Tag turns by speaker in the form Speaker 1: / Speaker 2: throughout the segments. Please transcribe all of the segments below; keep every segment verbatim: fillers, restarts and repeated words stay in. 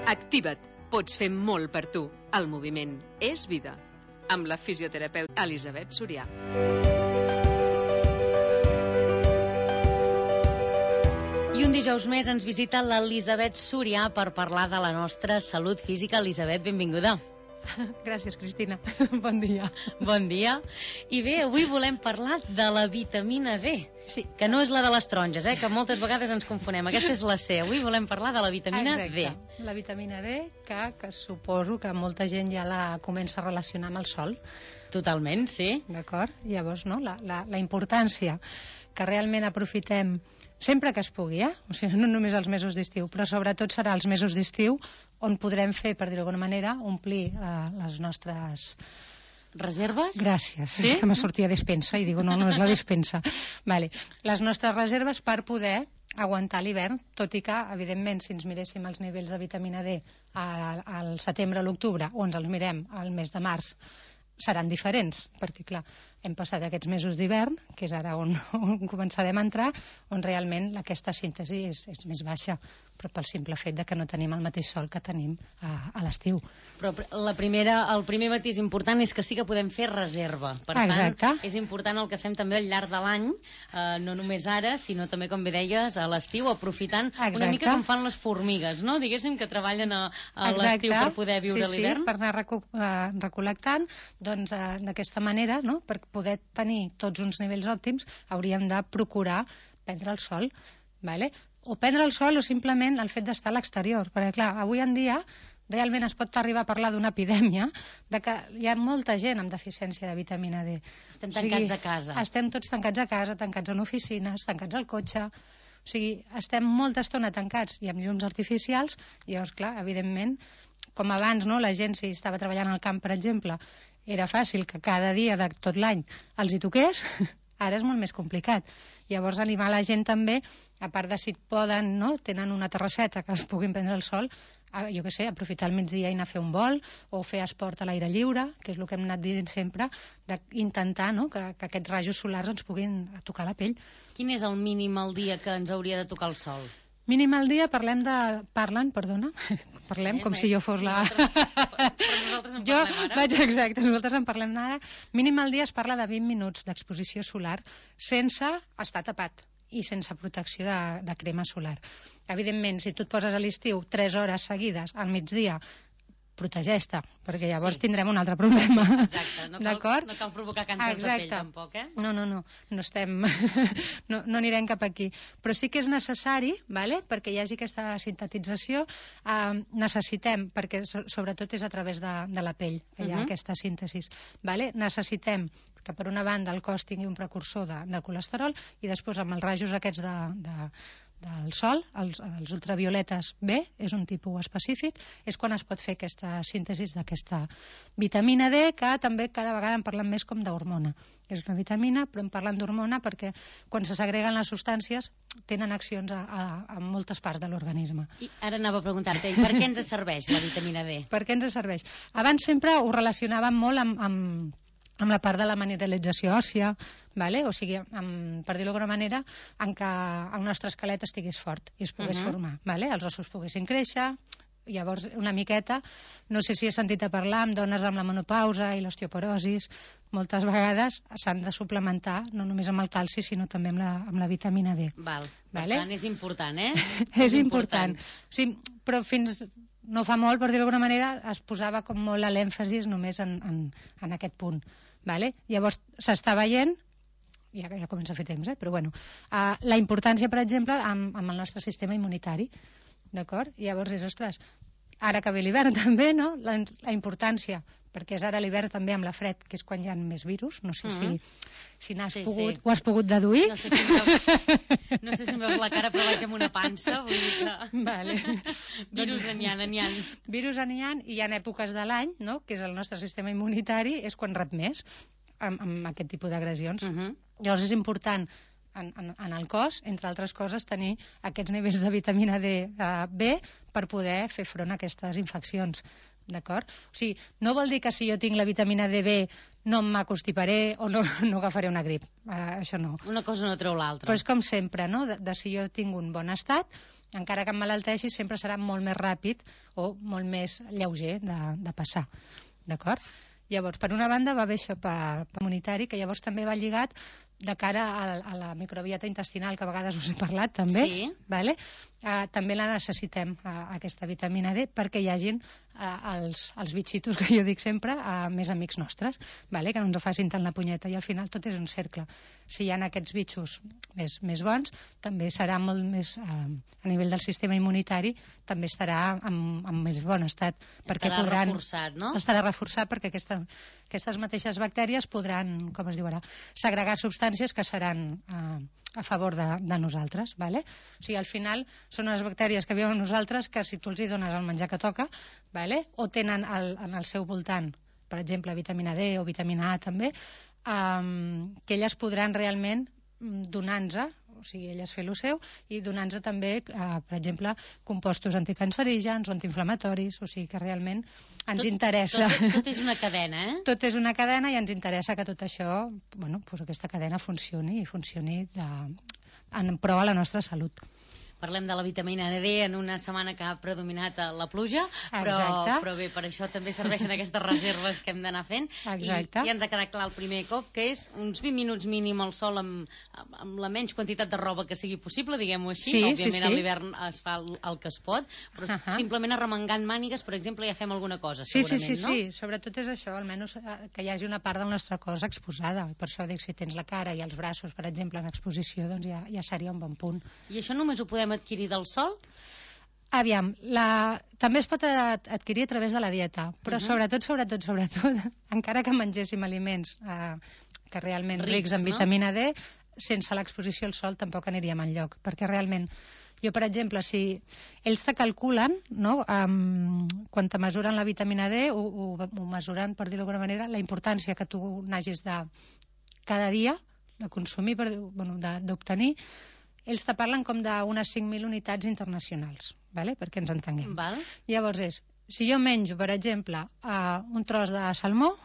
Speaker 1: Activa't. Pots fer molt per tu. El moviment és vida. Amb la fisioterapeuta Elisabet Surià.
Speaker 2: I un dijous més ens visita l'Elisabet Surià per parlar de la nostra salut física. Elisabet, benvinguda.
Speaker 3: Gràcies, Cristina. Bon dia.
Speaker 2: Bon dia. I bé, avui volem parlar de la vitamina D.
Speaker 3: Sí.
Speaker 2: Que no és la de les taronges, eh? Que moltes vegades ens confonem. Aquesta és la C. Avui volem parlar de la vitamina
Speaker 3: Exacte.
Speaker 2: D.
Speaker 3: La vitamina D, que, que suposo que molta gent ja la comença a relacionar amb el sol.
Speaker 2: Totalment, sí.
Speaker 3: D'acord? Llavors, no? La, la, la importància que realment aprofitem sempre que es pugui, eh? O sigui, no només els mesos d'estiu, però sobretot serà els mesos d'estiu on podrem fer, per dir-ho d'alguna manera, omplir eh, les nostres...
Speaker 2: Reserves?
Speaker 3: Gràcies.
Speaker 2: Sí?
Speaker 3: És que me sortia despensa i digo, no, no és la despensa. Vale. Les nostres reserves per poder aguantar l'hivern, tot i que, evidentment, si ens miréssim els nivells de vitamina D al, al setembre o l'octubre, o ens els mirem al mes de març, seran diferents, perquè, clar, hem passat aquests mesos d'hivern, que és ara on, on començarem a entrar, on realment aquesta síntesi és, és més baixa, però pel simple fet de que no tenim el mateix sol que tenim a, a l'estiu.
Speaker 2: Però la primera, el primer matís important és que sí que podem fer reserva. Per
Speaker 3: Exacte.
Speaker 2: tant, és important el que fem també al llarg de l'any, eh, no només ara, sinó també, com bé deies, a l'estiu, aprofitant
Speaker 3: Exacte.
Speaker 2: Una mica com fan les formigues, no? Diguéssim que treballen a, a l'estiu per poder viure
Speaker 3: sí,
Speaker 2: l'hivern.
Speaker 3: Sí, per anar reco uh, recol·lectant, doncs uh, d'aquesta manera, no? Per poder tenir tots uns nivells òptims, hauríem de procurar prendre el sol, vale? O prendre el sol o simplement el fet d'estar a l'exterior, perquè clar, avui en dia realment es pot arribar a parlar d'una epidèmia, de que hi ha molta gent amb deficiència de vitamina D.
Speaker 2: Estem tancats o sigui, a casa.
Speaker 3: Estem tots tancats a casa, tancats en oficines, tancats al cotxe, o sigui, estem molta estona tancats i amb llums artificials, i llavors, clar, evidentment, com abans, no, la gent, si estava treballant al camp, per exemple, era fàcil que cada dia de tot l'any els hi toqués, ara és molt més complicat. Llavors, animar la gent també, a part de si poden, no, tenen una terrasseta que es puguin prendre el sol, a, jo què sé, aprofitar el migdia i anar a fer un vol, o fer esport a l'aire lliure, que és el que hem anat dient sempre, d'intentar, no, que, que aquests rajos solars ens puguin tocar la pell.
Speaker 2: Quin és el mínim al dia que ens hauria de tocar el sol?
Speaker 3: Mínim al dia parlem de... Parlen, perdona. Parlem, com si jo fos la...
Speaker 2: Però nosaltres en
Speaker 3: jo
Speaker 2: parlem ara.
Speaker 3: vaig, exacte, nosaltres en parlem ara. Mínim al dia es parla de vint minuts d'exposició solar sense estar tapat i sense protecció de, de crema solar. Evidentment, si tu et poses a l'estiu tres hores seguides al migdia, protegeix-te, perquè llavors sí. Tindrem un altre problema.
Speaker 2: Exacte, no cal, no cal provocar càncer de pell tampoc, eh?
Speaker 3: No, no, no, no estem... no, no anirem cap aquí. Però sí que és necessari, vale? Perquè hi hagi aquesta sintetització, eh, necessitem, perquè so, sobretot és a través de, de la pell que hi ha uh -huh. aquesta síntesi, vale? Necessitem que per una banda el cos tingui un precursor de, del colesterol i després amb els rajos aquests de, de, del sol, els, els ultravioletes B, és un tipus específic, és quan es pot fer aquesta síntesi d'aquesta vitamina D, que també cada vegada en parlem més com d'hormona. És una vitamina, però en parlen d'hormona perquè quan se segreguen les substàncies tenen accions a, a, a moltes parts de l'organisme.
Speaker 2: I ara anava a preguntar-te, i per què ens serveix la vitamina D?
Speaker 3: Per què ens serveix? Abans sempre ho relacionàvem molt amb... amb amb la part de la mineralització òssia, vale? O sigui, amb, per dir-ho d'alguna manera, en què el nostre esquelet estigués fort i es pogués uh -huh. formar, vale? Els ossos poguessin créixer, llavors una miqueta, no sé si he sentit a parlar amb dones amb la menopausa i l'osteoporosis, moltes vegades s'han de suplementar no només amb el calci, sinó també amb la, amb la vitamina D.
Speaker 2: Val.
Speaker 3: Vale?
Speaker 2: Per tant, és important, eh?
Speaker 3: és important. Sí, però fins... no fa molt, per dir-ho d'alguna manera, es posava com molt l'èmfasis només en, en, en aquest punt. Vale? Llavors s'està veient, ja, ja comença a fer temps, eh? Però bueno, uh, la importància, per exemple, amb, amb el nostre sistema immunitari, d'acord? Llavors és, ostres, ara que ve l'hivern també, no? La, la importància, perquè és ara l'hivern també amb la fred, que és quan hi ha més virus, no sé uh -huh. si, si n'has
Speaker 2: sí,
Speaker 3: pogut,
Speaker 2: sí.
Speaker 3: ho has pogut deduir.
Speaker 2: No sé si em veus, no sé si em veus la cara, però vaig amb una pansa, vull dir que...
Speaker 3: Vale.
Speaker 2: Virus n'hi ha, n'hi ha.
Speaker 3: Virus n'hi ha, i hi ha èpoques de l'any, no?, que és el nostre sistema immunitari, és quan rep més amb, amb aquest tipus d'agressions. Uh -huh. Llavors és important En, en, en el cos, entre altres coses, tenir aquests nivells de vitamina D eh, B per poder fer front a aquestes infeccions. d'acord? O sigui, no vol dir que si jo tinc la vitamina D bé no m'acostiparé o no, no agafaré una grip. Uh, això no.
Speaker 2: Una cosa no treu l'altra.
Speaker 3: Però és com sempre, no? De, de si jo tinc un bon estat, encara que em malalteixi, sempre serà molt més ràpid o molt més lleuger de, de passar. D'acord? Llavors, per una banda va bé això per, per immunitari, que llavors també va lligat de cara a, a la microbiota intestinal, que a vegades us he parlat també,
Speaker 2: sí.
Speaker 3: Vale? Uh, també la necessitem, uh, aquesta vitamina D, perquè hi hagin uh, els, els bitxitos, que jo dic sempre, uh, més amics nostres, vale? Que no ens facin tant la punyeta, i al final tot és un cercle. Si hi ha aquests bitxos més, més bons, també serà molt més, uh, a nivell del sistema immunitari, també estarà en, en més bon estat. Perquè
Speaker 2: estarà
Speaker 3: podran,
Speaker 2: reforçat, no?
Speaker 3: Estarà reforçat perquè aquesta, aquestes mateixes bactèries podran, com es diu ara, segregar substàncies que seran eh, a favor de, de nosaltres, vale? O sigui, al final són unes bactèries que viuen a nosaltres que si tu els hi dones el menjar que toca, vale? O tenen el, en el seu voltant, per exemple, vitamina D o vitamina A també, eh, que elles podran realment donar-nos, o sigui, elles fer lo seu, i donant-nos també, eh, per exemple, compostos anticancerígens o antiinflamatoris, o sigui que realment ens
Speaker 2: tot,
Speaker 3: interessa...
Speaker 2: Tot, tot és una cadena, eh?
Speaker 3: Tot és una cadena i ens interessa que tot això, bueno, doncs aquesta cadena funcioni i funcioni de, en pro a la nostra salut.
Speaker 2: Parlem de la vitamina D en una setmana que ha predominat la pluja, però, però bé, per això també serveixen aquestes reserves que hem d'anar fent.
Speaker 3: Exacte.
Speaker 2: I ja ens ha quedat clar el primer cop, que és uns vint minuts mínim al sol amb, amb la menys quantitat de roba que sigui possible, diguem-ho així.
Speaker 3: Sí,
Speaker 2: òbviament
Speaker 3: sí, sí.
Speaker 2: a l'hivern es fa el, el que es pot, però uh -huh. simplement arremangant mànigues, per exemple, ja fem alguna cosa,
Speaker 3: sí,
Speaker 2: segurament,
Speaker 3: sí, sí,
Speaker 2: no?
Speaker 3: Sí, sobretot és això, almenys que hi hagi una part del nostre cos exposada. Per això dic, si tens la cara i els braços, per exemple, en exposició, doncs ja, ja seria un bon punt.
Speaker 2: I això només ho podem adquirir del sol?
Speaker 3: Aviam, la... també es pot adquirir a través de la dieta, però uh -huh. sobretot, sobretot, sobretot, encara que mengéssim aliments eh, que realment rics, rics en no? vitamina D, sense l'exposició al sol tampoc aniríem enlloc, perquè realment, jo, per exemple, si ells te calculen, no?, um, quan te mesuren la vitamina D, ho, ho, ho mesuren, per dir-ho d'alguna manera, la importància que tu n'hagis de cada dia de consumir, per, bueno, d'obtenir. Ells te parlen com d'unes cinc mil unitats internacionals, ¿vale? Perquè ens entenguem.
Speaker 2: Val.
Speaker 3: Llavors és, si jo menjo, per exemple, uh, un tros de salmó,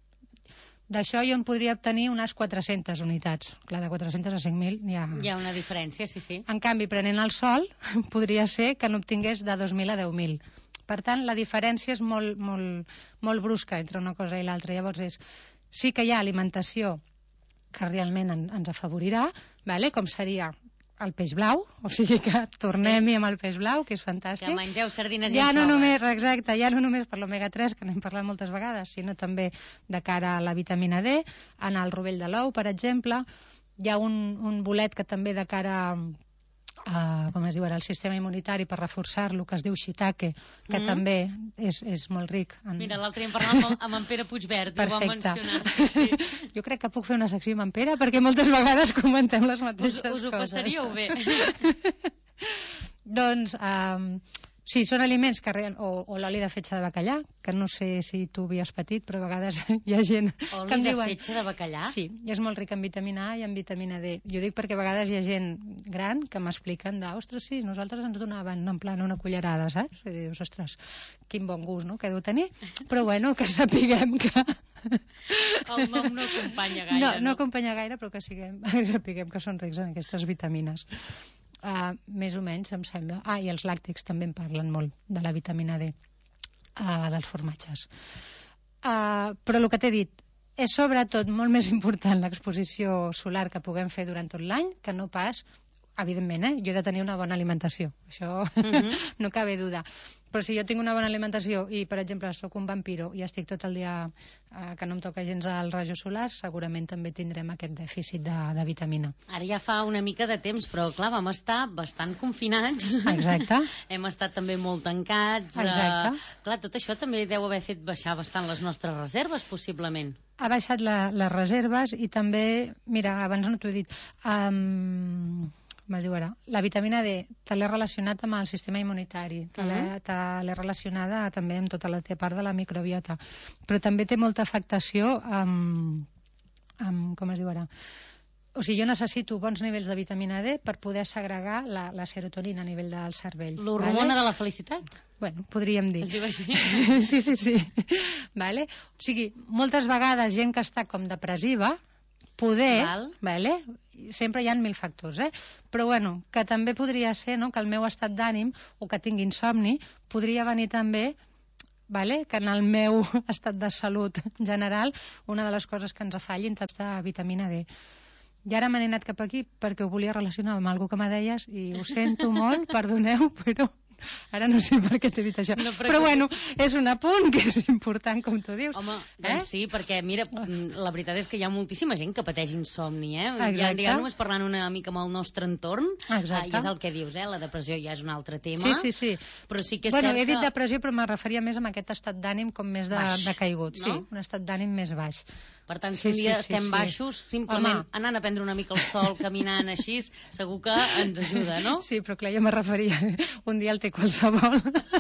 Speaker 3: d'això jo en podria obtenir unes quatre-centes unitats. Clar, de quatre-centes a cinc mil hi ha...
Speaker 2: Hi ha una diferència, sí, sí.
Speaker 3: En canvi, prenent el sol, podria ser que n'obtingués de dos mil a deu mil. Per tant, la diferència és molt, molt, molt brusca entre una cosa i l'altra. Llavors és, sí que hi ha alimentació que realment en, ens afavorirà, ¿vale? Com seria el peix blau, o sigui que tornem-hi sí. amb el peix blau, que és fantàstic.
Speaker 2: Que mengeu sardines
Speaker 3: ja
Speaker 2: i
Speaker 3: no
Speaker 2: anxoves.
Speaker 3: Només, exacte, ja no només per l'omega tres, que n'hem parlat moltes vegades, sinó també de cara a la vitamina D, en el rovell de l'ou, per exemple. Hi ha un, un bolet que també de cara a, com es diu ara, el sistema immunitari per reforçar-lo, que es diu shiitake, que mm. també és, és molt ric. En...
Speaker 2: Mira, l'altre dia em parlava amb, amb en Pere Puigverd, i ho va mencionar. Sí, sí.
Speaker 3: Jo crec que puc fer una secció amb en Pere, perquè moltes vegades comentem les mateixes
Speaker 2: us, us ho
Speaker 3: coses.
Speaker 2: passaríeu bé.
Speaker 3: Doncs, um, sí, són aliments que... Real, o, o l'oli de fetge de bacallà, que no sé si tu havies patit, però a vegades hi ha gent
Speaker 2: oli
Speaker 3: que em
Speaker 2: de
Speaker 3: diuen...
Speaker 2: fetge de bacallà?
Speaker 3: Sí, i és molt ric en vitamina A i en vitamina D. Jo dic perquè a vegades hi ha gent gran que m'expliquen de, ostres, sí, nosaltres ens donaven en plan una cullerada, saps? I dius, ostres, quin bon gust, no?, que deu tenir. Però bueno, que sapiguem que...
Speaker 2: El nom no acompanya gaire,
Speaker 3: no? No, no
Speaker 2: no
Speaker 3: acompanya gaire, però que siguem, sapiguem que són rics en aquestes vitamines. Uh, més o menys, em sembla. Ah, i els làctics també en parlen molt, de la vitamina D, uh, dels formatges. Uh, però el que t'he dit, és sobretot molt més important l'exposició solar que puguem fer durant tot l'any, que no pas, evidentment, eh? Jo he de tenir una bona alimentació, això uh-huh. no cabe duda. Però si jo tinc una bona alimentació i, per exemple, sóc un vampiro i estic tot el dia eh, que no em toca gens els rajos solars, segurament també tindrem aquest dèficit de, de vitamina.
Speaker 2: Ara ja fa una mica de temps, però clar, vam estar bastant confinats.
Speaker 3: Exacte.
Speaker 2: Hem estat també molt tancats.
Speaker 3: Exacte.
Speaker 2: Eh, clar, tot això també deu haver fet baixar bastant les nostres reserves, possiblement.
Speaker 3: Ha baixat la, les reserves i també, mira, abans no t'ho he dit, um, com es diu ara, la vitamina D te l'he relacionat amb el sistema immunitari, te l'he relacionada també amb tota la part de la microbiota, però també té molta afectació amb, amb com es diu ara, O sigui, jo necessito bons nivells de vitamina D per poder segregar la, la serotonina a nivell del cervell.
Speaker 2: L'hormona vale? de la felicitat?
Speaker 3: Bueno, podríem dir.
Speaker 2: Es diu així?
Speaker 3: Sí, sí, sí. Vale? O sigui, moltes vegades gent que està com depressiva, poder,
Speaker 2: Val.
Speaker 3: vale? Sempre hi ha mil factors, eh? Però bueno, que també podria ser, no?, que el meu estat d'ànim o que tingui insomni podria venir també, vale? Que en el meu estat de salut general una de les coses que ens falli és la vitamina D. I ara me n'he anat cap aquí perquè ho volia relacionar amb alguna que me deies i ho sento molt, perdoneu, però ara no sé per què t'he dit això. No, però, però bueno, és un apunt que és important, com tu dius.
Speaker 2: Home, doncs eh? sí, perquè mira, la veritat és que hi ha moltíssima gent que pateix insomni, eh?
Speaker 3: Exacte.
Speaker 2: Ja, ja només parlant una mica amb el nostre entorn,
Speaker 3: Exacte.
Speaker 2: eh, i és el que dius, eh? La depressió ja és un altre tema.
Speaker 3: Sí, sí, sí.
Speaker 2: Però sí que és
Speaker 3: bueno,
Speaker 2: cert
Speaker 3: he dit
Speaker 2: que...
Speaker 3: depressió, però me referia més a aquest estat d'ànim com més de,
Speaker 2: baix,
Speaker 3: de caigut.
Speaker 2: no?
Speaker 3: Sí, un estat d'ànim més baix.
Speaker 2: Per tant, si
Speaker 3: sí,
Speaker 2: un dia
Speaker 3: sí, sí,
Speaker 2: estem
Speaker 3: sí.
Speaker 2: baixos, simplement
Speaker 3: Home.
Speaker 2: anant a prendre una mica el sol, caminant així, segur que ens ajuda, no?
Speaker 3: Sí, però clar, jo me referia, un dia el té qualsevol.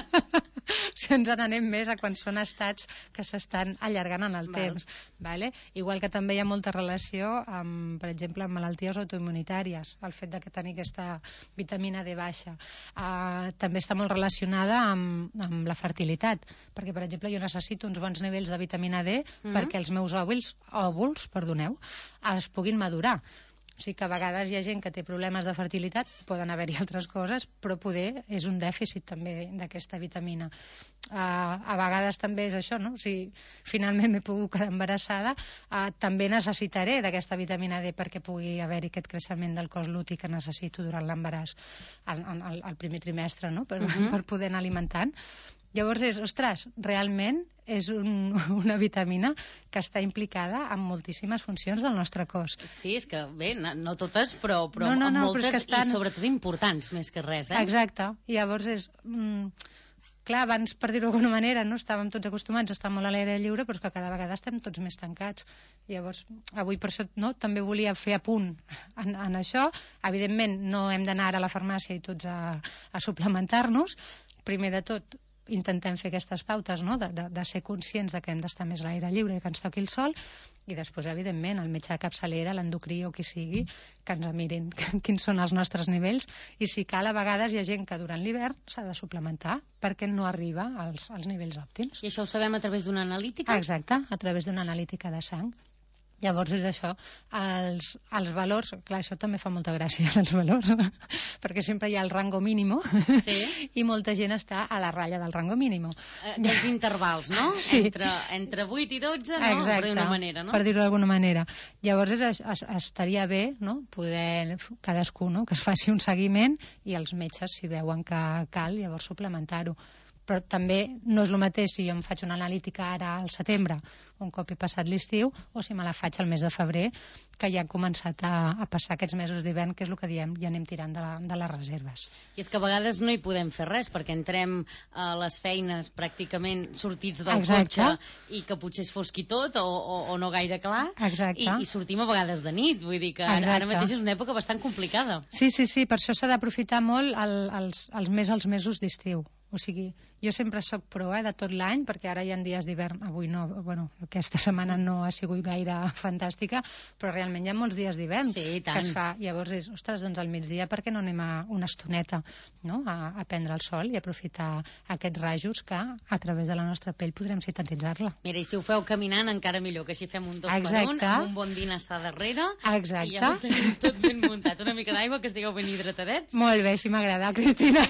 Speaker 3: Si ens n'anem més a quan són estats que s'estan allargant en el
Speaker 2: Val.
Speaker 3: temps. Vale? Igual que també hi ha molta relació amb, per exemple, amb malalties autoimmunitàries, el fet de que tenir aquesta vitamina D baixa. Uh, també està molt relacionada amb, amb la fertilitat, perquè, per exemple, jo necessito uns bons nivells de vitamina D mm-hmm. perquè els meus òvuls, òvuls perdoneu, es puguin madurar. O sigui que a vegades hi ha gent que té problemes de fertilitat, poden haver-hi altres coses, però poder és un dèficit també d'aquesta vitamina. Uh, a vegades també és això, no? Si finalment m'he pogut quedar embarassada, uh, també necessitaré d'aquesta vitamina D perquè pugui haver-hi aquest creixement del cos luti que necessito durant l'embaràs, al, al, al primer trimestre, no? Per, uh-huh. per poder anar alimentant. Llavors és, ostres, realment és un, una vitamina que està implicada en moltíssimes funcions del nostre cos.
Speaker 2: Sí, és que bé, no, no totes, però, però
Speaker 3: no, no, no,
Speaker 2: moltes
Speaker 3: però és que estan...
Speaker 2: i sobretot importants, més que res, eh?
Speaker 3: Exacte. I llavors és... Mm, clar, abans, per dir-ho d'alguna manera, no estàvem tots acostumats a estar molt a l'aire lliure, però que cada vegada estem tots més tancats. Llavors, avui per això no, també volia fer apunt en, en això. Evidentment, no hem d'anar a la farmàcia i tots a, a suplementar-nos. Primer de tot, intentem fer aquestes pautes, no? de, de, de ser conscients de que hem d'estar més a l'aire lliure i que ens toqui el sol, i després, evidentment, el metge de capçalera, l'endocrí o qui sigui, que ens mirin quins són els nostres nivells, i si cal, a vegades hi ha gent que durant l'hivern s'ha de suplementar perquè no arriba als, als nivells òptims.
Speaker 2: I això ho sabem a través d'una analítica?
Speaker 3: Exacte, a través d'una analítica de sang. Llavors és això, els, els valors, clar, això també fa molta gràcia, els valors, perquè sempre hi ha el rango mínimo
Speaker 2: sí.
Speaker 3: i molta gent està a la ratlla del rango mínimo.
Speaker 2: Aquests intervals, no?
Speaker 3: Sí.
Speaker 2: Entre, entre vuit i dotze, no?
Speaker 3: Exacte,
Speaker 2: per dir-ho d'una manera, no?
Speaker 3: per dir-ho d'alguna manera. Llavors és, es, estaria bé, no?, poder cadascú, no?, que es faci un seguiment i els metges, si veuen que cal, llavors suplementar-ho. Però també no és el mateix si jo em faig una analítica ara al setembre, un cop he passat l'estiu, o si me la faig al mes de febrer, que ja han començat a, a passar aquests mesos d'hivern, que és el que diem, ja anem tirant de, la, de les reserves.
Speaker 2: I és que a vegades no hi podem fer res, perquè entrem a les feines pràcticament sortits del
Speaker 3: Exacte.
Speaker 2: cotxe i que potser es fosqui tot o, o, o no gaire clar,
Speaker 3: Exacte.
Speaker 2: I, i sortim a vegades de nit, vull dir que ara, ara mateix és una època bastant complicada.
Speaker 3: Sí, sí, sí, per això s'ha d'aprofitar molt el, els, els més els mesos d'estiu. O sigui, jo sempre sóc pro eh, de tot l'any, perquè ara hi ha dies d'hivern, avui no, bueno, aquesta setmana no ha sigut gaire fantàstica, però realment hi ha molts dies d'hivern
Speaker 2: sí,
Speaker 3: que es fa. Llavors és, ostres, doncs al migdia per què no anem a una estoneta, no?, a, a prendre el sol i aprofitar aquests rajos que a través de la nostra pell podrem sintetitzar-la.
Speaker 2: Mira, i si ho feu caminant encara millor, que així fem un dos
Speaker 3: Exacte.
Speaker 2: per un, amb un bon dinar a darrere.
Speaker 3: Exacte.
Speaker 2: I ja ho tenim tot ben muntat. Una mica d'aigua, que estigueu ben hidratadets.
Speaker 3: Molt bé, així m'agrada, Cristina.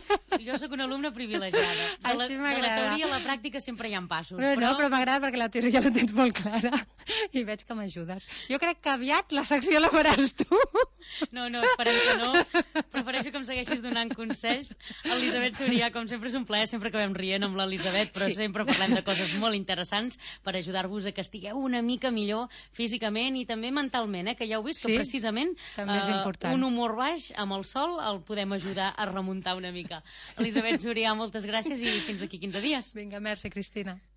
Speaker 2: Jo sóc una alumna privilegiada. De la,
Speaker 3: Així
Speaker 2: de
Speaker 3: m'agrada.
Speaker 2: la teoria a la pràctica sempre hi ha passos.
Speaker 3: No,
Speaker 2: però...
Speaker 3: no, però m'agrada perquè la teoria la tens molt clara i veig que m'ajudes. Jo crec que aviat la secció la faràs tu.
Speaker 2: No, no, esperem que no. Prefereixo que em segueixis donant consells. Elisabet Surià, com sempre, és un plaer, sempre acabem rient amb l'Elisabet, però sí. sempre parlem de coses molt interessants per ajudar-vos a que estigueu una mica millor físicament i també mentalment, eh? Que ja heu vist
Speaker 3: sí,
Speaker 2: que precisament
Speaker 3: uh,
Speaker 2: un humor baix amb el sol el podem ajudar a remuntar una mica. Elisabet Surià, moltes gràcies i fins aquí quinze dies.
Speaker 3: Vinga, merci, Cristina.